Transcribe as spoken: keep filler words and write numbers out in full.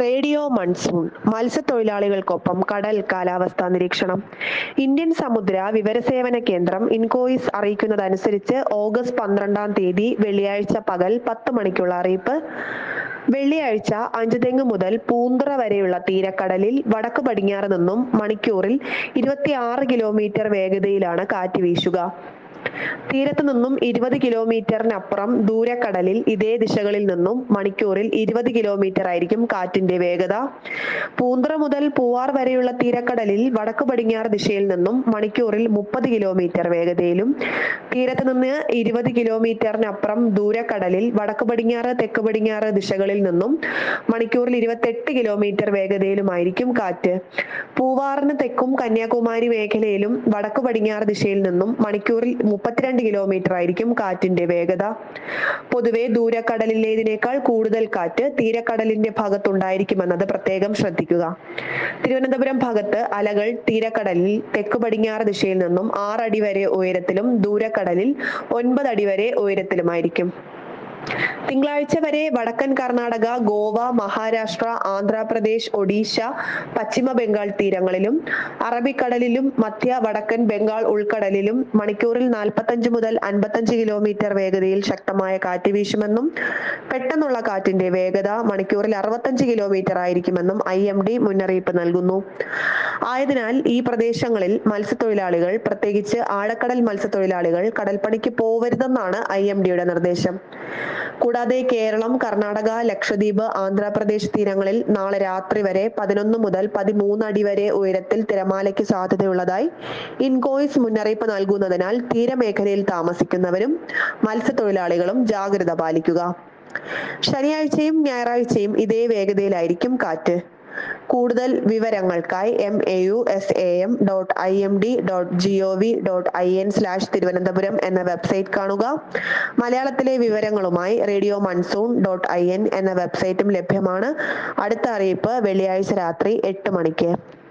Radio monsoon മത്സ്യത്തൊഴിലാളികൾക്കൊപ്പം കടൽ കാലാവസ്ഥാ നിരീക്ഷണം. ഇന്ത്യൻ സമുദ്ര വിവരസേവന കേന്ദ്രം ഇൻകോയിസ് അറിയിക്കുന്നതനുസരിച്ച് ഓഗസ്റ്റ് പന്ത്രണ്ടാം തീയതി വെള്ളിയാഴ്ച പകൽ പത്ത് മണിക്കുള്ള അറിയിപ്പ്. വെള്ളിയാഴ്ച അഞ്ചുതെങ്ങ് മുതൽ പൂന്തുറ വരെയുള്ള തീരക്കടലിൽ വടക്ക് പടിഞ്ഞാറ് നിന്നും മണിക്കൂറിൽ ഇരുപത്തിയാറ് കിലോമീറ്റർ വേഗതയിലാണ് കാറ്റ് വീശുക. തീരത്തു നിന്നും ഇരുപത് കിലോമീറ്ററിനപ്പുറം ദൂരക്കടലിൽ ഇതേ ദിശകളിൽ നിന്നും മണിക്കൂറിൽ ഇരുപത് കിലോമീറ്റർ ആയിരിക്കും കാറ്റിന്റെ വേഗത. പൂന്തുറ മുതൽ പൂവാർ വരെയുള്ള തീരക്കടലിൽ വടക്ക് പടിഞ്ഞാറ് ദിശയിൽ നിന്നും മണിക്കൂറിൽ മുപ്പത് കിലോമീറ്റർ വേഗതയിലും, തീരത്ത് നിന്ന് ഇരുപത് കിലോമീറ്ററിനപ്പുറം ദൂരക്കടലിൽ വടക്ക് പടിഞ്ഞാറ് തെക്ക് പടിഞ്ഞാറ് ദിശകളിൽ നിന്നും മണിക്കൂറിൽ ഇരുപത്തെട്ട് കിലോമീറ്റർ വേഗതയിലുമായിരിക്കും കാറ്റ്. പൂവാറിന് തെക്കും കന്യാകുമാരി മേഖലയിലും വടക്ക് പടിഞ്ഞാറ് ദിശയിൽ നിന്നും മണിക്കൂറിൽ മുപ്പത്തിരണ്ട് കിലോമീറ്റർ ആയിരിക്കും കാറ്റിന്റെ വേഗത. പൊതുവെ ദൂരക്കടലിലേതിനേക്കാൾ കൂടുതൽ കാറ്റ് തീരക്കടലിന്റെ ഭാഗത്തുണ്ടായിരിക്കുമെന്നത് പ്രത്യേകം ശ്രദ്ധിക്കുക. തിരുവനന്തപുരം ഭാഗത്ത് അലകൾ തീരക്കടലിൽ തെക്ക് പടിഞ്ഞാറ് ദിശയിൽ നിന്നും ആറടി വരെ ഉയരത്തിലും ദൂരക്കടലിൽ ഒൻപത് അടി വരെ ഉയരത്തിലുമായിരിക്കും. തിങ്കളാഴ്ച വരെ വടക്കൻ കർണാടക, ഗോവ, മഹാരാഷ്ട്ര, ആന്ധ്രാപ്രദേശ്, ഒഡീഷ, പശ്ചിമ ബംഗാൾ തീരങ്ങളിലും അറബിക്കടലിലും മധ്യ വടക്കൻ ബംഗാൾ ഉൾക്കടലിലും മണിക്കൂറിൽ നാൽപ്പത്തഞ്ച് മുതൽ അൻപത്തഞ്ച് കിലോമീറ്റർ വേഗതയിൽ ശക്തമായ കാറ്റ് വീശുമെന്നും പെട്ടെന്നുള്ള കാറ്റിന്റെ വേഗത മണിക്കൂറിൽ അറുപത്തഞ്ച് കിലോമീറ്റർ ആയിരിക്കുമെന്നും ഐ എം ഡി മുന്നറിയിപ്പ് നൽകുന്നു. ആയതിനാൽ ഈ പ്രദേശങ്ങളിൽ മത്സ്യത്തൊഴിലാളികൾ, പ്രത്യേകിച്ച് ആഴക്കടൽ മത്സ്യത്തൊഴിലാളികൾ കടൽപ്പണിക്ക് പോവരുതെന്നാണ് ഐ എം ഡിയുടെ നിർദ്ദേശം. കൂടാതെ കേരളം, കർണാടക, ലക്ഷദ്വീപ്, ആന്ധ്രാപ്രദേശ് തീരങ്ങളിൽ നാളെ രാത്രി വരെ പതിനൊന്ന് മുതൽ പതിമൂന്ന് അടി വരെ ഉയരത്തിൽ തിരമാലയ്ക്ക് സാധ്യതയുള്ളതായി ഇൻകോയിസ് മുന്നറിയിപ്പ് നൽകുന്നതിനാൽ തീരമേഖലയിൽ താമസിക്കുന്നവരും മത്സ്യത്തൊഴിലാളികളും ജാഗ്രത പാലിക്കുക. ശനിയാഴ്ചയും ഞായറാഴ്ചയും ഇതേ വേഗതയിലായിരിക്കും കാറ്റ്. കൂടുതൽ വിവരങ്ങൾക്കായി M A U S A M dot I M D dot G O V dot I N slash Thiruvananthapuram എന്ന വെബ്സൈറ്റ് കാണുക. മലയാളത്തിലെ വിവരങ്ങളുമായി radio monsoon dot I N എന്ന വെബ്സൈറ്റും ലഭ്യമാണ്. അടുത്ത അറിയിപ്പ് വെള്ളിയാഴ്ച രാത്രി എട്ട് മണിക്ക്.